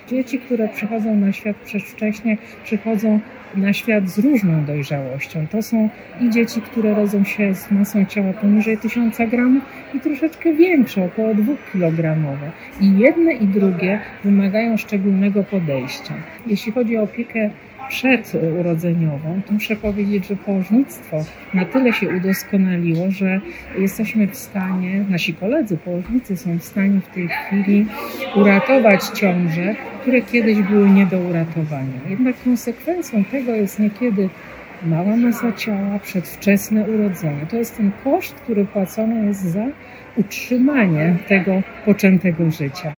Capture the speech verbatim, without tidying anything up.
Dzieci, które przychodzą na świat przedwcześnie, przychodzą na świat z różną dojrzałością. To są i dzieci, które rodzą się z masą ciała poniżej tysiąc gramów i troszeczkę większe, około dwukilogramowe. I jedne i drugie wymagają szczególnego podejścia. Jeśli chodzi o opiekę przedurodzeniową, to muszę powiedzieć, że położnictwo na tyle się udoskonaliło, że jesteśmy w stanie, nasi koledzy położnicy są w stanie w tej chwili uratować ciąże, które kiedyś były nie do uratowania. Jednak konsekwencją tego jest niekiedy mała masa ciała, przedwczesne urodzenie. To jest ten koszt, który płacony jest za utrzymanie tego poczętego życia.